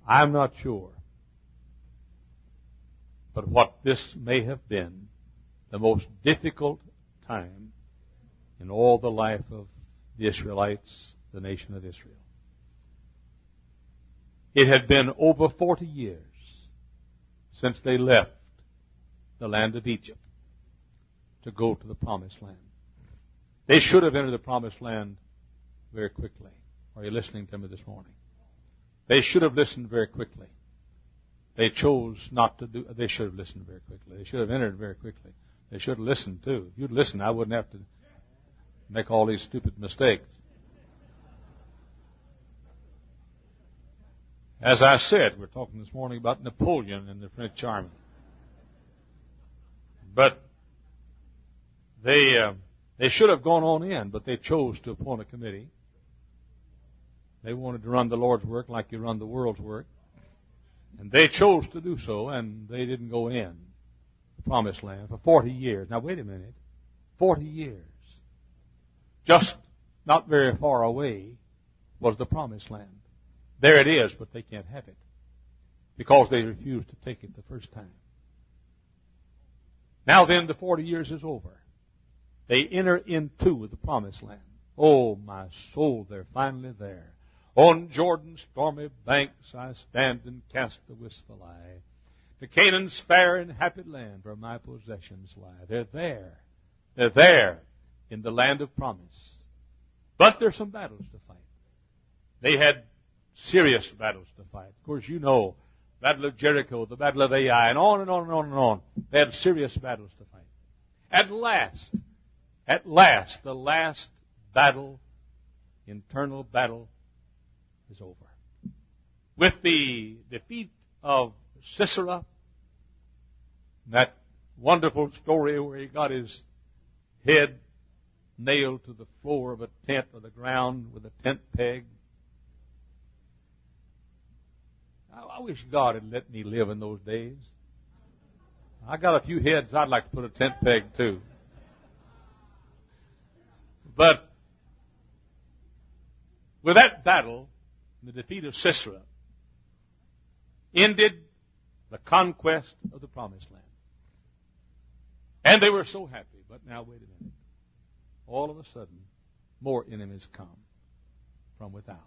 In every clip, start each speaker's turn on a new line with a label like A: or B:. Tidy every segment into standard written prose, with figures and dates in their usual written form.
A: I'm not sure. But what this may have been the most difficult time in all the life of the Israelites, the nation of Israel. It had been over 40 years since they left the land of Egypt to go to the Promised Land. They should have entered the Promised Land very quickly. Are you listening to me this morning? They should have listened very quickly. They chose not to do. They should have listened very quickly. They should have entered very quickly. They should have listened too. If you'd listened, I wouldn't have to make all these stupid mistakes. As I said, we're talking this morning about Napoleon and the French army. But they should have gone on in, but they chose to appoint a committee. They wanted to run the Lord's work like you run the world's work. And they chose to do so, and they didn't go in the Promised Land for 40 years. Now, wait a minute. 40 years. Just not very far away was the Promised Land. There it is, but they can't have it because they refused to take it the first time. Now then, the 40 years is over. They enter into the Promised Land. Oh, my soul, they're finally there. On Jordan's stormy banks I stand and cast a wistful eye. To Canaan's fair and happy land where my possessions lie. They're there. They're there in the land of promise. But there's some battles to fight. They had serious battles to fight. Of course, you know, Battle of Jericho, the Battle of Ai, and on and on and on and on. They had serious battles to fight. At last, the last battle, internal battle, is over. With the defeat of Sisera, that wonderful story where he got his head nailed to the floor of a tent or the ground with a tent peg. I wish God had let me live in those days. I got a few heads I'd like to put a tent peg to. But with that battle, the defeat of Sisera ended the conquest of the Promised Land. And they were so happy. But now, wait a minute. All of a sudden, more enemies come from without.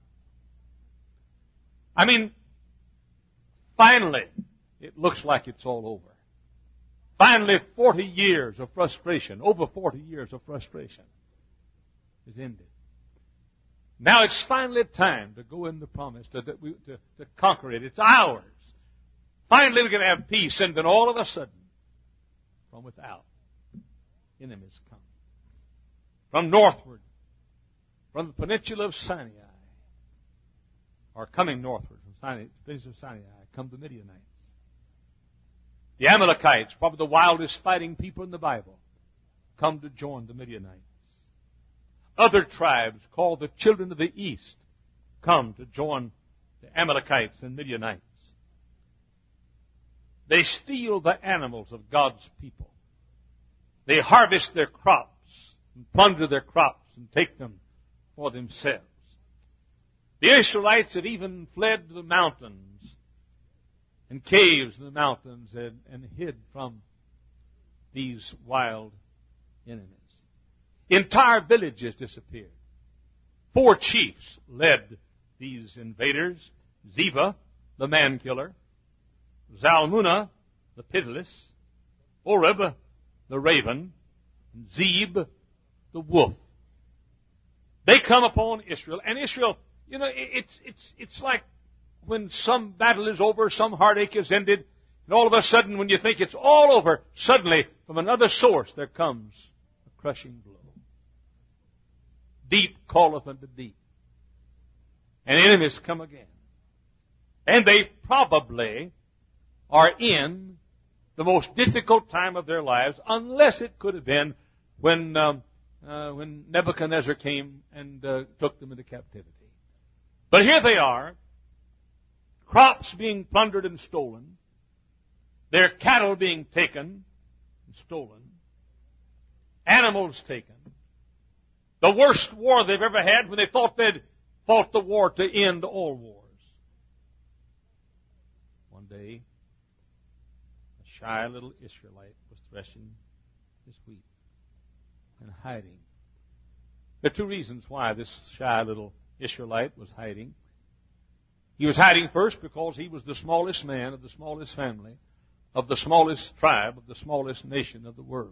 A: I mean, finally, it looks like it's all over. Finally, 40 years of frustration, over 40 years of frustration, is ended. Now it's finally time to go in the promise, to conquer it. It's ours. Finally we're going to have peace. And then all of a sudden, from without, enemies come. From northward, from the peninsula of Sinai, or coming northward from Sinai, the peninsula of Sinai, come the Midianites. The Amalekites, probably the wildest fighting people in the Bible, come to join the Midianites. Other tribes called the children of the east come to join the Amalekites and Midianites. They steal the animals of God's people. They harvest their crops and plunder their crops and take them for themselves. The Israelites had even fled to the mountains and caves in the mountains and hid from these wild enemies. Entire villages disappeared. 4 chiefs led these invaders. Ziba, the man-killer. Zalmunna, the pitiless. Oreb, the raven. And Zeb, the wolf. They come upon Israel. And Israel, you know, it's like when some battle is over, some heartache is ended, and all of a sudden when you think it's all over, suddenly from another source there comes a crushing blow. Deep calleth unto deep. And enemies come again. And they probably are in the most difficult time of their lives, unless it could have been when Nebuchadnezzar came and took them into captivity. But here they are, crops being plundered and stolen, their cattle being taken and stolen, animals taken. The worst war they've ever had when they thought they'd fought the war to end all wars. day, a shy little Israelite was threshing his wheat and hiding. There are two reasons why this shy little Israelite was hiding. He was hiding first because he was the smallest man of the smallest family, of the smallest tribe, of the smallest nation of the world.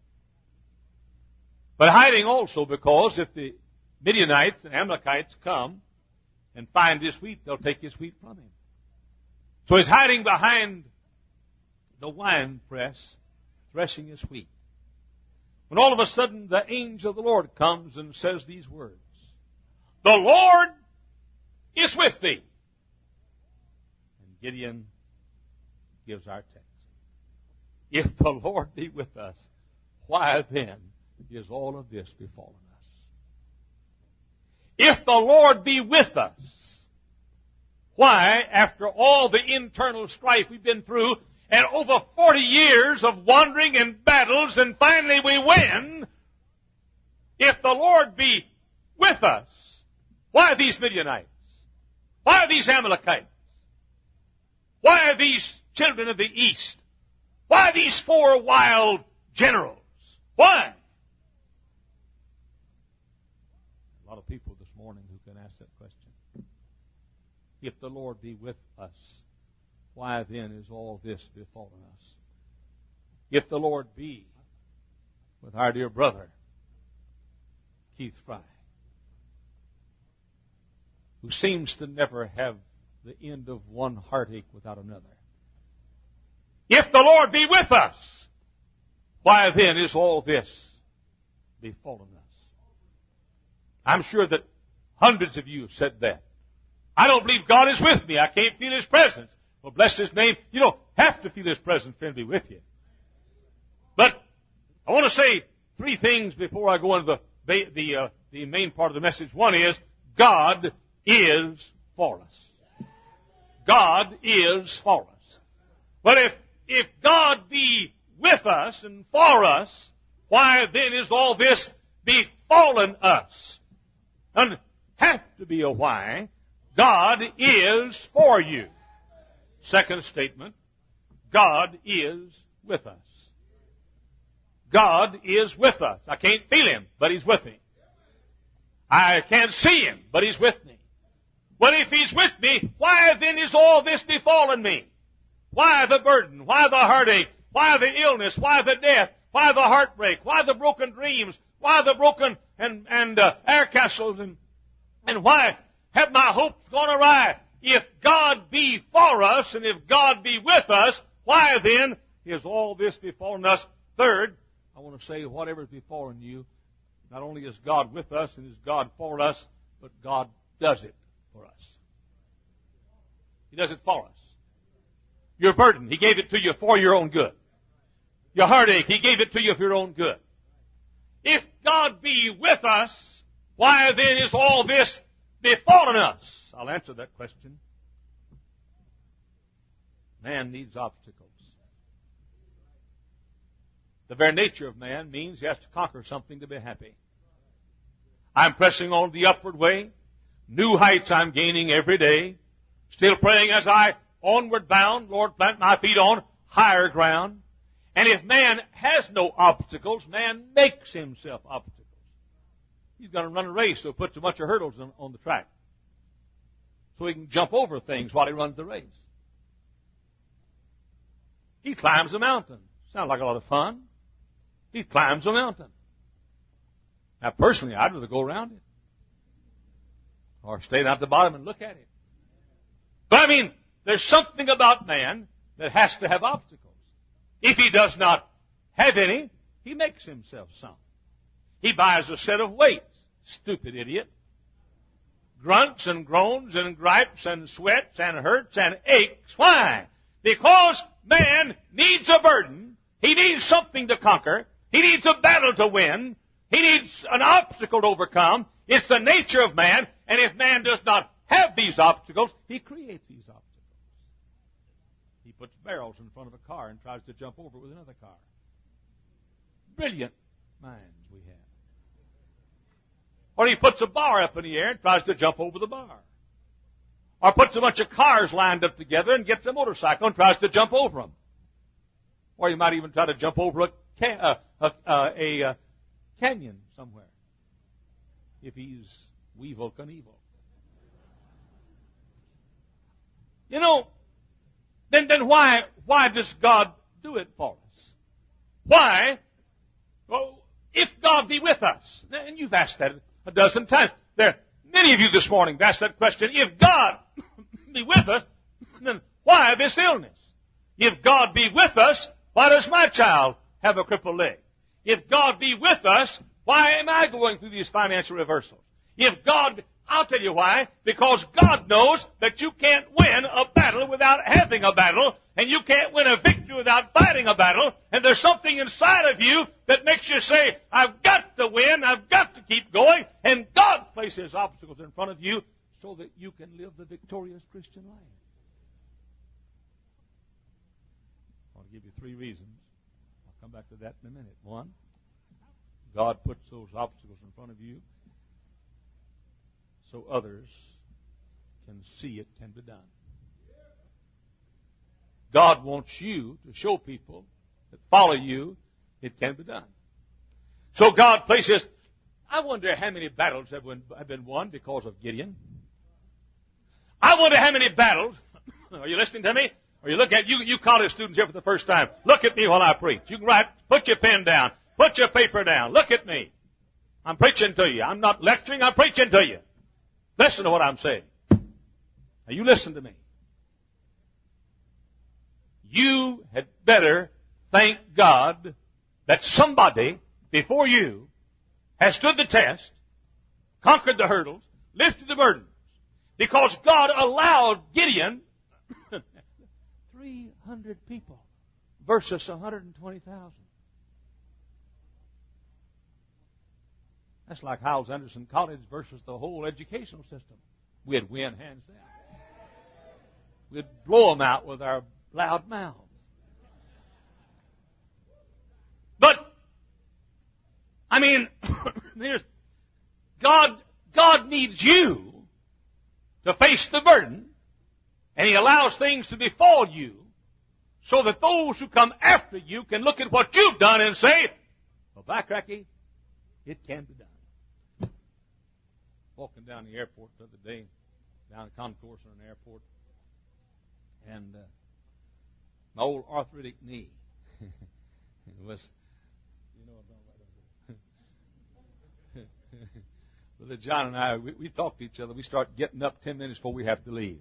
A: But hiding also because if the Midianites and Amalekites come and find his wheat, they'll take his wheat from him. So he's hiding behind the wine press, threshing his wheat. When all of a sudden the angel of the Lord comes and says these words, "The Lord is with thee." And Gideon gives our text. If the Lord be with us, why then is all of this befallen us? If the Lord be with us, why, after all the internal strife we've been through, and over 40 years of wandering and battles, and finally we win, if the Lord be with us, why these Midianites? Why these Amalekites? Why these children of the east? Why these 4 wild generals? Why? A lot of people this morning who can ask that question. If the Lord be with us, why then is all this befallen us? If the Lord be with our dear brother, Keith Fry, who seems to never have the end of one heartache without another. If the Lord be with us, why then is all this befallen us? I'm sure that hundreds of you have said that. I don't believe God is with me. I can't feel His presence. Well, bless His name. You don't have to feel His presence for Him to be with you. But I want to say 3 things before I go into the main part of the message. One is, God is for us. God is for us. But if God be with us and for us, why then is all this befallen us? And have to be a why. God is for you. Second statement, God is with us. God is with us. I can't feel Him, but He's with me. I can't see Him, but He's with me. Well, if He's with me, why then is all this befallen me? Why the burden? Why the heartache? Why the illness? Why the death? Why the heartbreak? Why the broken dreams? Why the broken air castles? And why have my hopes gone awry? If God be for us, and if God be with us, why then is all this befallen us? Third, I want to say whatever is befallen you, not only is God with us and is God for us, but God does it for us. He does it for us. Your burden, He gave it to you for your own good. Your heartache, He gave it to you for your own good. If God be with us, why then is all this befallen us? I'll answer that question. Man needs obstacles. The very nature of man means he has to conquer something to be happy. I'm pressing on the upward way. New heights I'm gaining every day. Still praying as I onward bound, Lord, plant my feet on higher ground. And if man has no obstacles, man makes himself obstacles. He's going to run a race, so he puts a bunch of hurdles on the track, so he can jump over things while he runs the race. He climbs a mountain. Sounds like a lot of fun. He climbs a mountain. Now, personally, I'd rather go around it, or stay down at the bottom and look at it. But I mean, there's something about man that has to have obstacles. If he does not have any, he makes himself some. He buys a set of weights. Stupid idiot. Grunts and groans and gripes and sweats and hurts and aches. Why? Because man needs a burden. He needs something to conquer. He needs a battle to win. He needs an obstacle to overcome. It's the nature of man. And if man does not have these obstacles, he creates these obstacles. He puts barrels in front of a car and tries to jump over it with another car. Brilliant minds we have. Or he puts a bar up in the air and tries to jump over the bar. Or puts a bunch of cars lined up together and gets a motorcycle and tries to jump over them. Or you might even try to jump over a canyon somewhere. If he's Weevil Knievel. You know, then why does God do it for us? Why? Well, if God be with us, and you've asked that a dozen times. Many of you this morning have asked that question. If God be with us, then why this illness? If God be with us, why does my child have a crippled leg? If God be with us, why am I going through these financial reversals? I'll tell you why. Because God knows that you can't win a battle without having a battle, and you can't win a victory without fighting a battle, and there's something inside of you that makes you say, I've got to win, I've got to keep going, and God places obstacles in front of you so that you can live the victorious Christian life. I want to give you 3 reasons. I'll come back to that in a minute. 1, God puts those obstacles in front of you so others can see it can be done. God wants you to show people that follow you it can be done. So God places, I wonder how many battles have been won because of Gideon. I wonder how many battles, are you listening to me? Or you look at, you college students here for the first time, look at me while I preach. You can write, put your pen down, put your paper down, look at me. I'm preaching to you. I'm not lecturing, I'm preaching to you. Listen to what I'm saying. Now you listen to me. You had better thank God that somebody before you has stood the test, conquered the hurdles, lifted the burdens, because God allowed Gideon 300 people versus 120,000. That's like Hyles Anderson College versus the whole educational system. We'd win hands down. We'd blow them out with our loud mouths. But, I mean, God needs you to face the burden, and He allows things to befall you so that those who come after you can look at what you've done and say, well, by cracky, it can be done. Walking down the airport the other day, down the concourse in an airport, and my old arthritic knee was, you know what I'm talking about. Brother John and I, we talk to each other. We start getting up 10 minutes before we have to leave.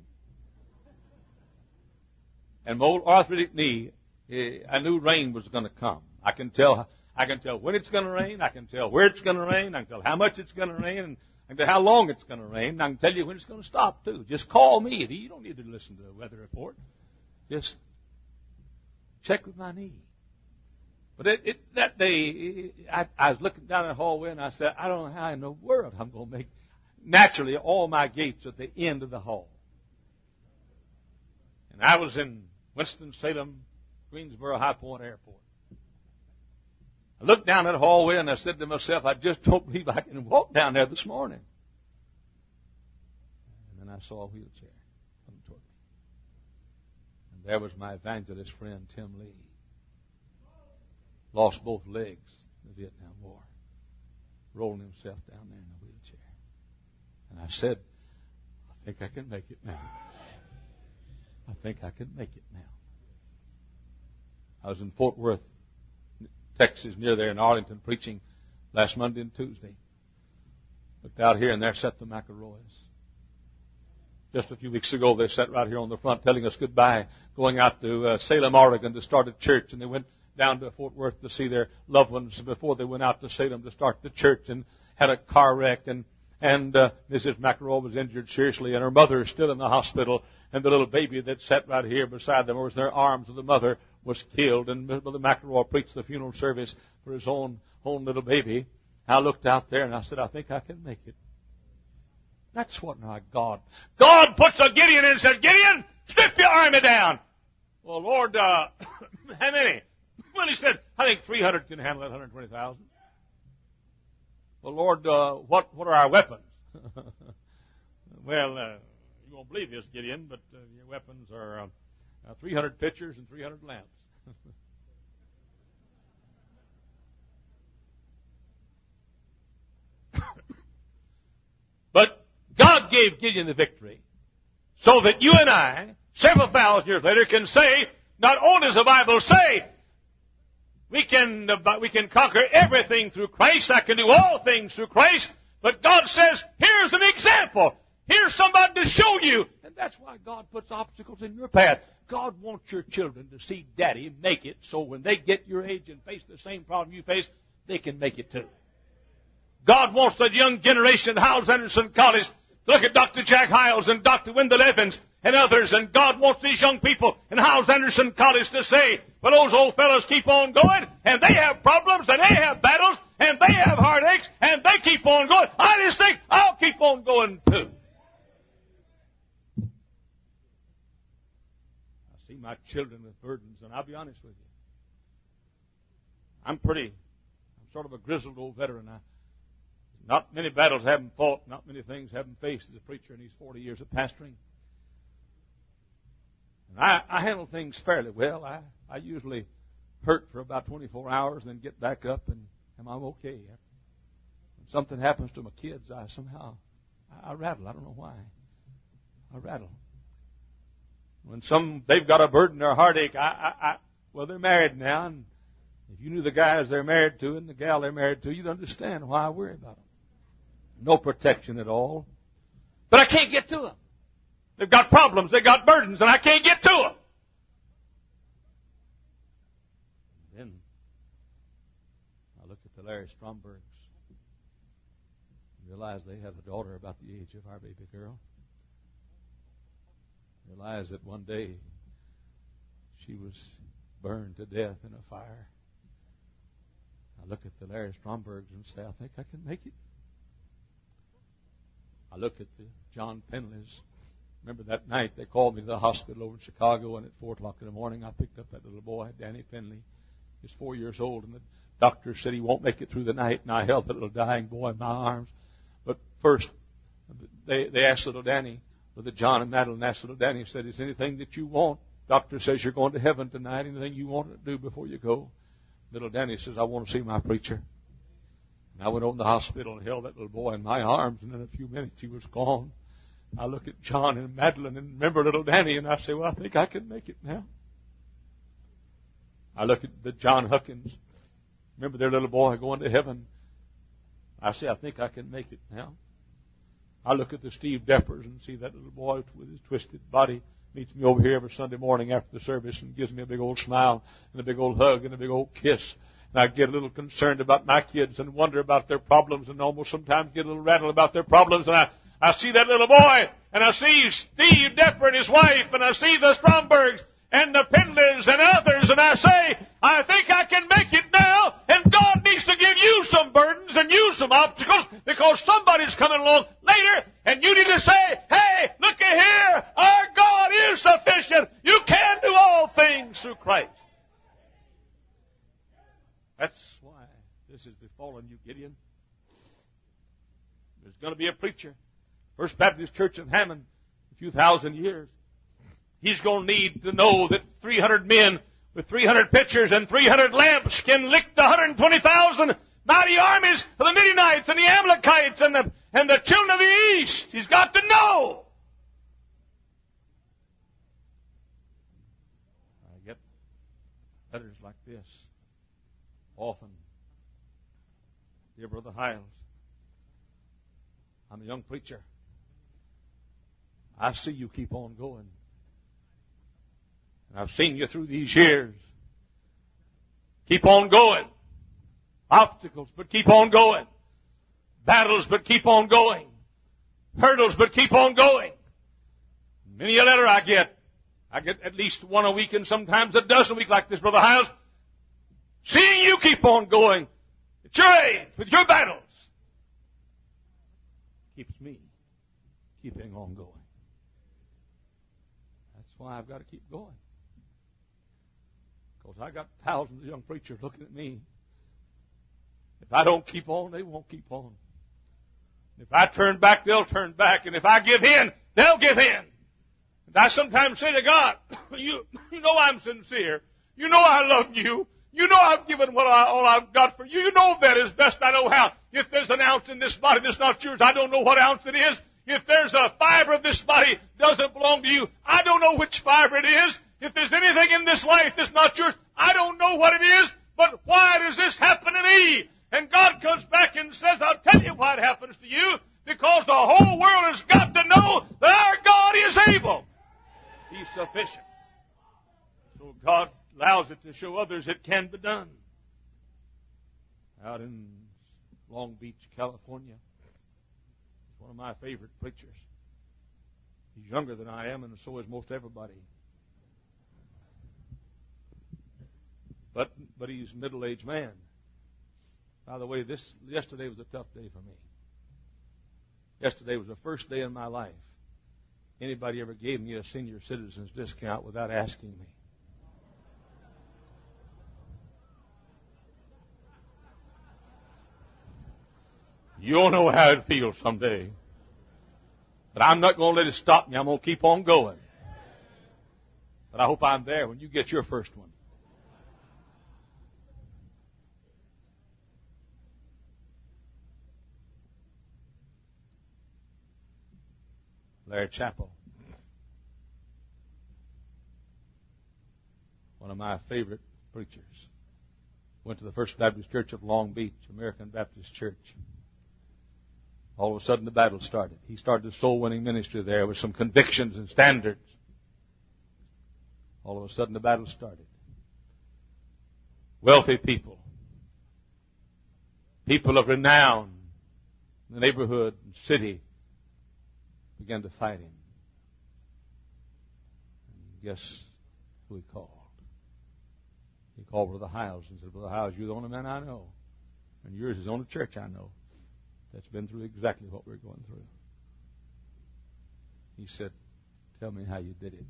A: And my old arthritic knee, I knew rain was going to come. I can tell when it's going to rain. I can tell where it's going to rain. I can tell how much it's going to rain. And I can tell how long it's going to rain. And I can tell you when it's going to stop, too. Just call me. You don't need to listen to the weather report. Just check with my knee. But that day, I was looking down the hallway, and I said, I don't know how in the world I'm going to make, naturally, all my gates at the end of the hall. And I was in Winston-Salem, Greensboro, High Point Airport. I looked down that hallway, and I said to myself, I just don't believe I can walk down there this morning. And then I saw a wheelchair coming toward me. And there was my evangelist friend, Tim Lee. Lost both legs in the Vietnam War. Rolling himself down there in a wheelchair. And I said, I think I can make it now. I think I can make it now. I was in Fort Worth, Texas, near there in Arlington, preaching last Monday and Tuesday. Looked out here, and there sat the McElroys. Just a few weeks ago, they sat right here on the front telling us goodbye, going out to Salem, Oregon to start a church, and they went down to Fort Worth to see their loved ones before they went out to Salem to start the church, and had a car wreck, and Mrs. McElroy was injured seriously, and her mother is still in the hospital, and the little baby that sat right here beside them, or was in their arms of the mother, was killed, and Brother McElroy preached the funeral service for his own little baby. I looked out there, and I said, I think I can make it. That's what God puts a Gideon in and said, Gideon, strip your army down. Well, Lord, how many? Well, he said, I think 300 can handle that 120,000. Well, Lord, what are our weapons? Well, You won't believe this, Gideon, but your weapons are 300 pitchers and 300 lamps. But God gave Gideon the victory so that you and I, several thousand years later, can say, not only does the Bible say, we can conquer everything through Christ, I can do all things through Christ, but God says, here's an example. Here's somebody to show you. And that's why God puts obstacles in your path. God wants your children to see Daddy make it so when they get your age and face the same problem you face, they can make it too. God wants the young generation at Hyles Anderson College to look at Dr. Jack Hyles and Dr. Wendell Evans and others, and God wants these young people in Hyles Anderson College to say, well, those old fellows keep on going, and they have problems, and they have battles, and they have heartaches, and they keep on going. I just think I'll keep on going too. I see my children with burdens, and I'll be honest with you. I'm sort of a grizzled old veteran. Not many battles haven't fought, not many things haven't faced as a preacher in these 40 years of pastoring. And I handle things fairly well. I usually hurt for about 24 hours and then get back up and I'm okay. When something happens to my kids, I rattle. I don't know why. I rattle. When they've got a burden or a heartache, well, they're married now, and if you knew the guys they're married to and the gal they're married to, you'd understand why I worry about them. No protection at all. But I can't get to them. They've got problems, they've got burdens, and I can't get to them. Then I look at the Larry Strombergs and realize they have a daughter about the age of our baby girl. Realize that one day she was burned to death in a fire. I look at the Larry Strombergs and say, I think I can make it. I look at the John Penleys. Remember that night they called me to the hospital over in Chicago, and at 4 o'clock in the morning I picked up that little boy, Danny Penley. He's 4 years old, and the doctor said he won't make it through the night, and I held that little dying boy in my arms. But first, they asked little Danny, Brother John and Madeline asked little Danny, said, is anything that you want? Doctor says you're going to heaven tonight. Anything you want to do before you go? Little Danny says, I want to see my preacher. And I went over to the hospital and held that little boy in my arms, and in a few minutes he was gone. I look at John and Madeline and remember little Danny, and I say, well, I think I can make it now. I look at the John Huckins. Remember their little boy going to heaven. I say, I think I can make it now. I look at the Steve Deppers and see that little boy with his twisted body meets me over here every Sunday morning after the service and gives me a big old smile and a big old hug and a big old kiss. And I get a little concerned about my kids and wonder about their problems and almost sometimes get a little rattled about their problems. And I see that little boy and I see Steve Depper and his wife and I see the Strombergs and the Penleys and others, and I say, I think I can make it now, and God needs to give you some burdens and you some obstacles because somebody's coming along later, and you need to say, hey, look at here, our God is sufficient. You can do all things through Christ. That's why this has befallen you, Gideon. There's going to be a preacher, First Baptist Church of Hammond, a few thousand years. He's going to need to know that 300 men with 300 pitchers and 300 lamps can lick the 120,000 mighty armies of the Midianites and the Amalekites and the children of the East. He's got to know. I get letters like this often. Dear Brother Hyles, I'm a young preacher. I see you keep on going. And I've seen you through these years. Keep on going. Obstacles, but keep on going. Battles, but keep on going. Hurdles, but keep on going. Many a letter I get at least one a week and sometimes a dozen a week like this, Brother Hyles. Seeing you keep on going at your age with your battles keeps me keeping on going. That's why I've got to keep going. Because I got thousands of young preachers looking at me. If I don't keep on, they won't keep on. If I turn back, they'll turn back. And if I give in, they'll give in. And I sometimes say to God, you know I'm sincere. You know I love you. You know I've given all I've got for you. You know that as best I know how. If there's an ounce in this body that's not yours, I don't know what ounce it is. If there's a fiber of this body doesn't belong to you, I don't know which fiber it is. If there's anything in this life that's not yours, I don't know what it is. But why does this happen to me? And God comes back and says, I'll tell you why it happens to you. Because the whole world has got to know that our God is able. He's sufficient. So God allows it to show others it can be done. Out in Long Beach, California, one of my favorite preachers. He's younger than I am, and so is most everybody. But he's a middle-aged man. By the way, yesterday was a tough day for me. Yesterday was the first day in my life anybody ever gave me a senior citizen's discount without asking me. You'll know how it feels someday. But I'm not going to let it stop me. I'm going to keep on going. But I hope I'm there when you get your first one. Larry Chappell, one of my favorite preachers, went to the First Baptist Church of Long Beach, American Baptist Church. All of a sudden the battle started. He started a soul-winning ministry there with some convictions and standards. All of a sudden the battle started. Wealthy people, people of renown in the neighborhood and city began to fight him. And guess who he called? He called Brother Hiles and said, Brother Hiles, you're the only man I know. And yours is the only church I know that's been through exactly what we're going through. He said, tell me how you did it.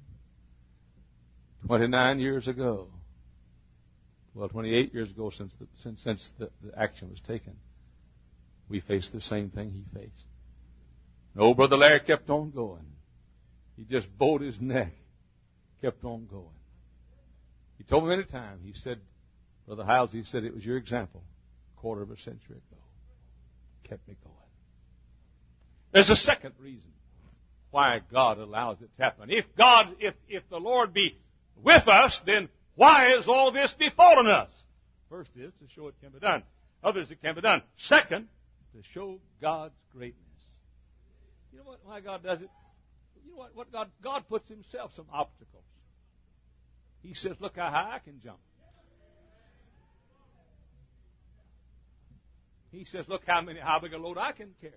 A: 29 years ago, 28 years ago since the action was taken, we faced the same thing he faced. No, Brother Larry kept on going. He just bowed his neck, kept on going. He told me many times, he said, Brother Hiles, he said, it was your example, a quarter of a century ago. Kept me going. There's a second reason why God allows it to happen. If the Lord be with us, then why is all this befallen us? First is to show it can be done. Others it can be done. Second, to show God's greatness. You know why God does it? You know what God puts himself some obstacles. He says, look how high I can jump. He says, look how big a load I can carry.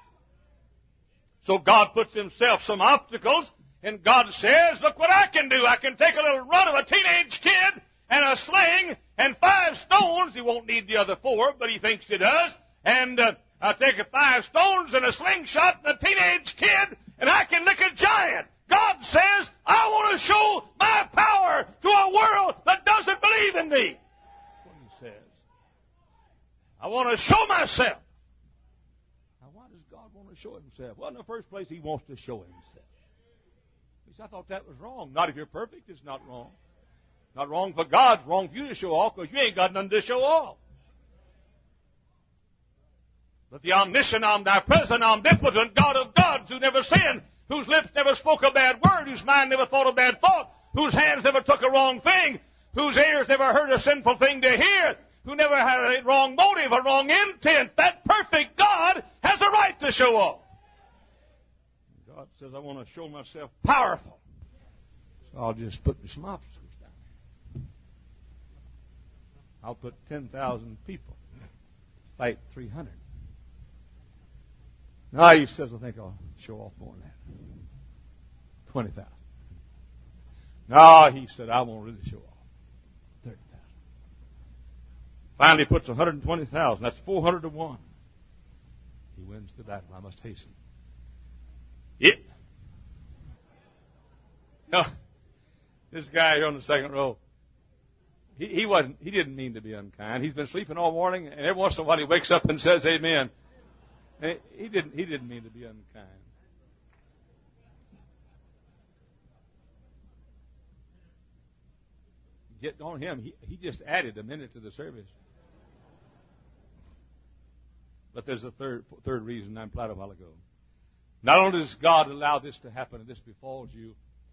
A: So God puts himself some obstacles, and God says, look what I can do. I can take a little run of a teenage kid and a sling and 5 stones. He won't need the other 4, but he thinks he does. And I'll take 5 stones and a slingshot and a teenage kid, and I can lick a giant. God says, I want to show my power to a world that doesn't believe in me. That's what he says. I want to show myself. Now, why does God want to show himself? Well, in the first place, he wants to show himself. He said, I thought that was wrong. Not if you're perfect, it's not wrong. Not wrong for God, it's wrong for you to show off because you ain't got nothing to show off. But the omniscient, omnipresent, omnipotent God of gods who never sinned, whose lips never spoke a bad word, whose mind never thought a bad thought, whose hands never took a wrong thing, whose ears never heard a sinful thing to hear, who never had a wrong motive, a wrong intent, that perfect God has a right to show off. God says, I want to show myself powerful. So I'll just put some obstacles down there. I'll put 10,000 people fight 300. No, he says, I think I'll show off more than that. 20,000. No, he said, I won't really show off. 30,000. Finally puts 120,000. That's 400 to 1. He wins the battle. I must hasten. Yeah. No, this guy here on the second row, he didn't mean to be unkind. He's been sleeping all morning, and every once in a while he wakes up and says, Amen. He didn't mean to be unkind. Get on him. He just added a minute to the service. But there's a third reason I implied a while ago. Not only does God allow this to happen and this befalls you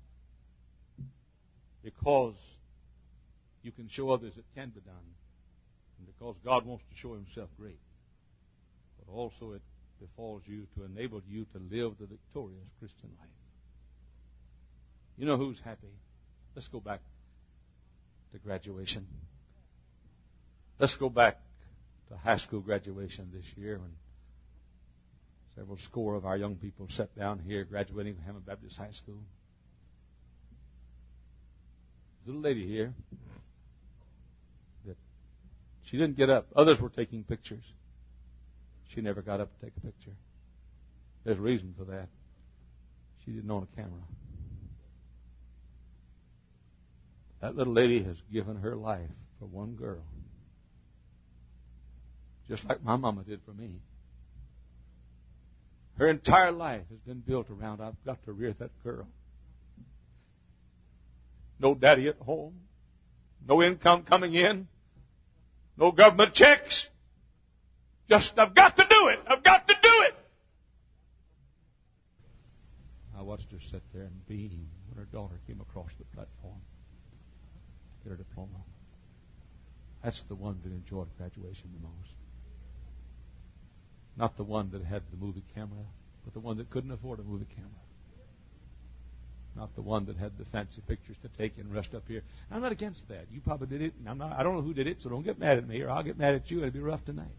A: because you can show others it can be done, and because God wants to show Himself great, but also it befalls you to enable you to live the victorious Christian life. You know who's happy? Let's go back to graduation. Let's go back to high school graduation this year when several score of our young people sat down here graduating from Hammond Baptist High School. There's a little lady here that she didn't get up. Others were taking pictures. She never got up to take a picture. There's a reason for that. She didn't own a camera. That little lady has given her life for one girl. Just like my mama did for me. Her entire life has been built around, I've got to rear that girl. No daddy at home. No income coming in. No government checks. Just, I've got to do it. I've got to do it. I watched her sit there and beam when her daughter came across the platform. Get her diploma. That's the one that enjoyed graduation the most. Not the one that had the movie camera, but the one that couldn't afford a movie camera. Not the one that had the fancy pictures to take and rest up here. I'm not against that. You probably did it, and I don't know who did it, so don't get mad at me, or I'll get mad at you, and it'll be rough tonight.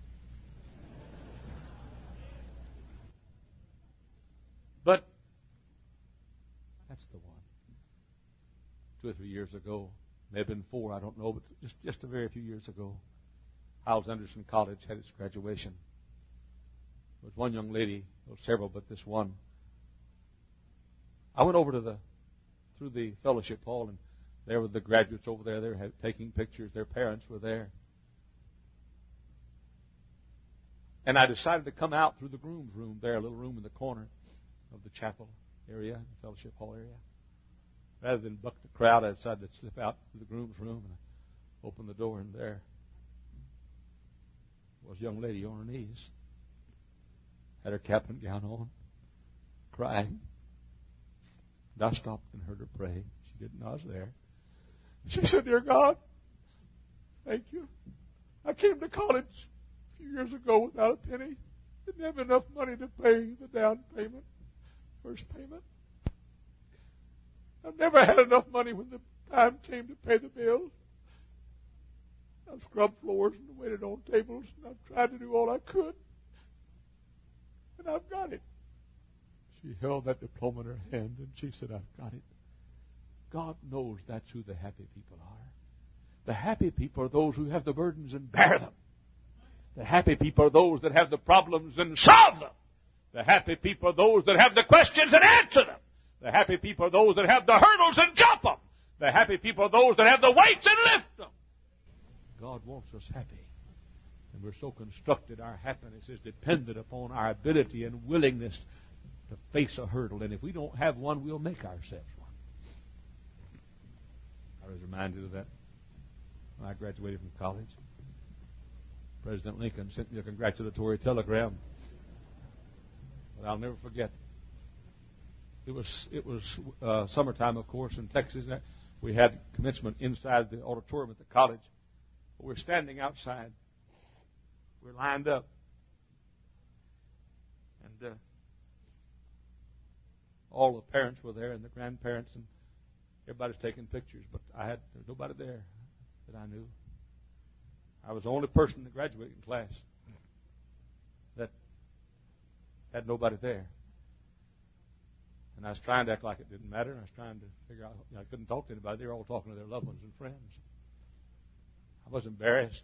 A: But that's the one. 2 or 3 years ago, may have been 4, I don't know, but just a very few years ago, Hyles Anderson College had its graduation. There was one young lady, well, several, but this one. I went over through the fellowship hall, and there were the graduates over there. They were taking pictures. Their parents were there. And I decided to come out through the groom's room there, a little room in the corner of the chapel area, the fellowship hall area. Rather than buck the crowd, I decided to slip out to the groom's room and open the door, and there was a young lady on her knees. Had her cap and gown on, crying. And I stopped and heard her pray. She didn't know I was there. She said, "Dear God, thank you. I came to college a few years ago without a penny. Didn't have enough money to pay the down payment, first payment. I've never had enough money when the time came to pay the bills. I've scrubbed floors and waited on tables, and I've tried to do all I could. And I've got it." She held that diploma in her hand, and she said, "I've got it." God knows that's who the happy people are. The happy people are those who have the burdens and bear them. The happy people are those that have the problems and solve them. The happy people are those that have the questions and answer them. The happy people are those that have the hurdles and jump them. The happy people are those that have the weights and lift them. God wants us happy. And we're so constructed, our happiness is dependent upon our ability and willingness to face a hurdle. And if we don't have one, we'll make ourselves one. I was reminded of that when I graduated from college. President Lincoln sent me a congratulatory telegram. But I'll never forget. It was summertime, of course, in Texas. We had commencement inside the auditorium at the college. But we're standing outside. We're lined up. And all the parents were there and the grandparents, and everybody's taking pictures. But there was nobody there that I knew. I was the only person in the graduating class that had nobody there. And I was trying to act like it didn't matter. And I was trying to figure out, I couldn't talk to anybody. They were all talking to their loved ones and friends. I was embarrassed.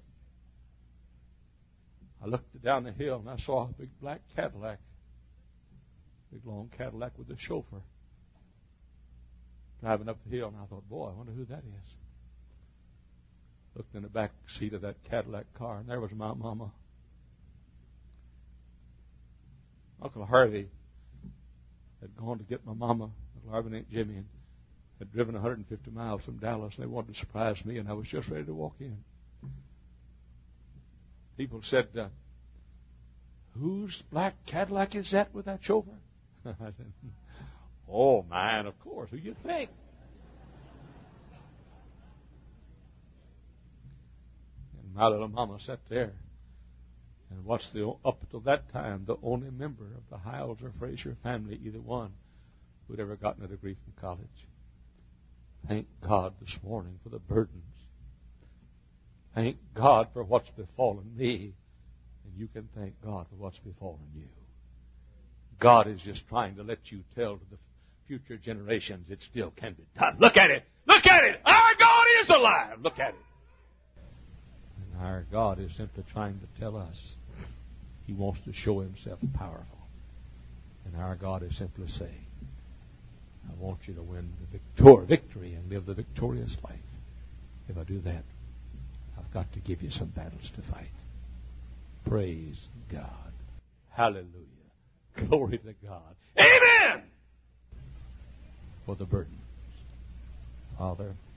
A: I looked down the hill and I saw a big black Cadillac. Big long Cadillac with a chauffeur driving up the hill. And I thought, boy, I wonder who that is. Looked in the back seat of that Cadillac car, and there was my mama. Uncle Harvey had gone to get my mama, Uncle Harvey and Aunt Jimmy, and had driven 150 miles from Dallas, and they wanted to surprise me, and I was just ready to walk in. People said, whose black Cadillac is that with that chauffeur? I said, oh, mine, of course. Who you think? And my little mama sat there and watched up until that time, the only member of the Hiles or Frazier family, either one, who'd ever gotten a degree from college. Thank God this morning for the burdens. Thank God for what's befallen me. And you can thank God for what's befallen you. God is just trying to let you tell to the future generations it still can be done. Look at it! Look at it! Our God is alive! Look at it! And our God is simply trying to tell us He wants to show Himself powerful. And our God is simply saying, I want you to win the victory and live the victorious life. If I do that, I've got to give you some battles to fight. Praise God. Hallelujah. Glory to God. Amen! For the burdens. Father,